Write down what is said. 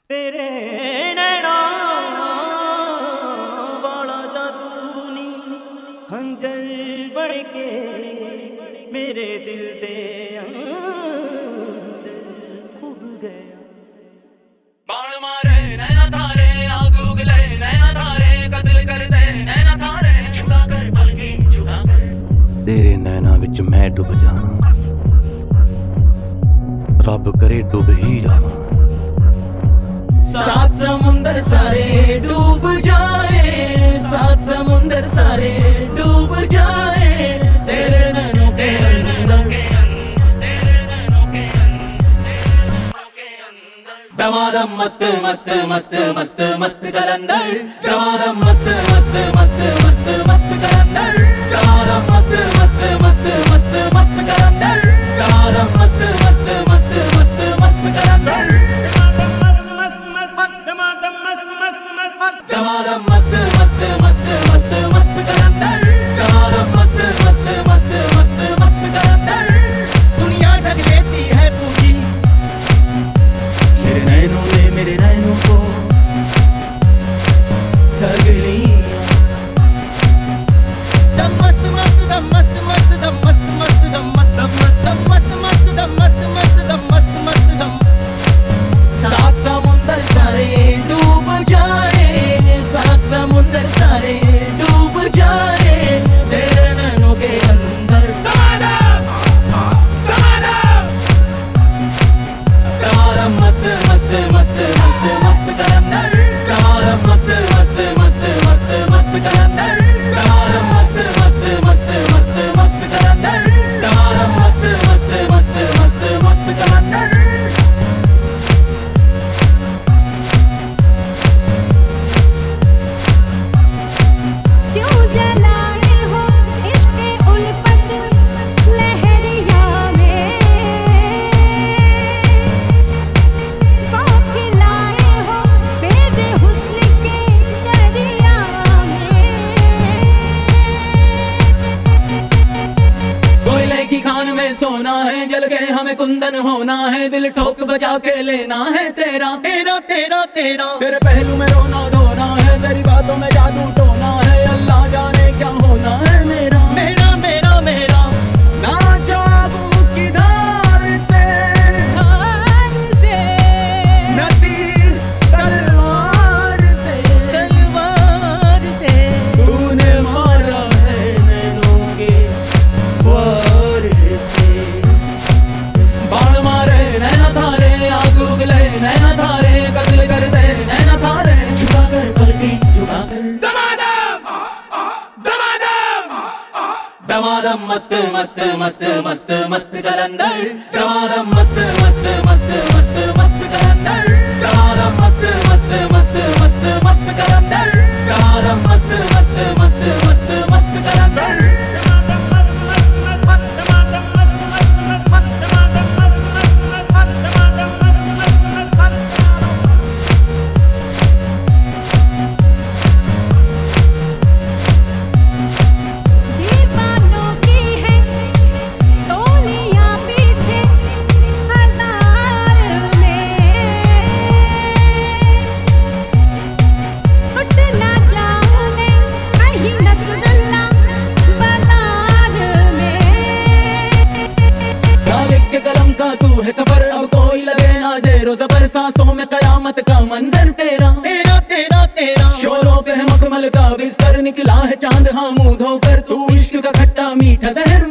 तेरे नैना वाला जादूनी खंजर बढ़ के मेरे दिल दे अंदर खुब गया। बाण मारे नैना थारे, आग उगले नैना थारे, कत्ल कर दे नैना थारे, छुड़ा कर बल्कि छुड़ा कर। तेरे नैना विच मैं डुब जावां, रब करे डुब ही जावां। सात समुंदर सारे डूब जाए, सात समुंदर सारे डूब जाए तेरे नैनों के अंदर। दमादम मस्त मस्त मस्त मस्त मस्त कलंदर, दमादम मस्त मस्त मस्त मस्त मस्त कलंदर, दमादम मस्त मस्त मस्त मस्त मस्त कलंदर, दमादम मस्त मस्त मस्त मस्त मस्त कलंदर, दमादम मस्त मस्त मस्त मस्त मस्त कलंदर, दमादम मस्त मस्त मस्त मस्त मस्त कलंदर। दुनिया ढक लेती है पूरी मेरे नैनों ने मेरे नैनों को ठग लिया। दम मस्त मस्त दम मस्त मस्त दम मस्त मस्त दम मस्त मस्त दम मस्त मस्त दम मस्त मस्त दम मस्त मस्त दम। सात समुंदर सारे डूब जाए, सात समुंदर सारे डूब जाए तेरे नैनों के अंदर। दमादम मस्त मस्त मस्त मस्त मस्त कलंदर, दमादम मस्त मस्त मस्त मस्त मस्त कलंदर, दमादम मस्त मस्त मस्त मस्त मस्त कलंदर, दमादम मस्त मस्त मस्त मस्त मस्त कलंदर। क्यों जलाए हो इश्क़े उल्फत लहरिया में, खिलाए हो बेद हुस्न के दरिया में। कोयले की खान में सोना है, जल गए हमें कुंदन होना है, दिल ठोक बजा के लेना है तेरा तेरा तेरा तेरा। तेरे पहलू में रोना धोना है, तेरी बातों में जादू टोना है, अल्लाह जाने क्या होना है मेरा मेरा मेरा मेरा। ना जादू की धार से न तीर तलवार से तूने मारा है नैनों के वार से। बाण मारे नैना थारे, आग उगले नैना थारे, कत्ल कर दे नैना थारे, छुड़ा कर बल्कि छुड़ा कर। दमादम मस्त मस्त मस्त मस्त मस्त कलंदर, दमादम मस्त मस्त मस्त मस्त मस्त कलंदर, दमादम मस्त मस्त मस्त मस्त मस्त कलंदर, दमादम मस्त मस्त मस्त मस्त मस्त कलंदर। दीवानों की है टोलियां पीछे हजार में, उठ ना जाऊं मैं कहीं नसरुल्ला बाजार में। लिख के कलम का तू है सफर, अब कोई लगे ना जेरो जबर, सांसों में कयामत का मंजर तेरा तेरा तेरा तेरा। शोरों पे है मखमल का बिस्तर, निकला है चांद हाँ मुंह धोकर, तू इश्क का खट्टा मीठा जहर